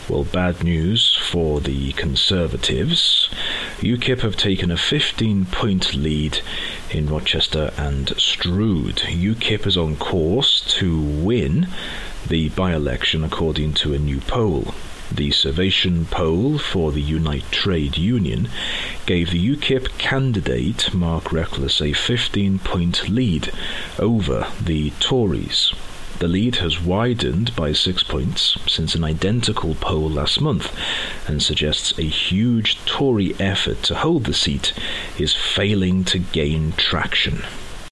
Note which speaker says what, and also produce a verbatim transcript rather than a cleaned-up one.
Speaker 1: Well, bad news for the Conservatives. UKIP have taken a fifteen-point lead in Rochester and Stroud. UKIP is on course to win the by-election according to a new poll. The Survation poll for the Unite Trade Union gave the UKIP candidate Mark Reckless a fifteen-point lead over the Tories. The lead has widened by six points since an identical poll last month and suggests a huge Tory effort to hold the seat is failing to gain traction.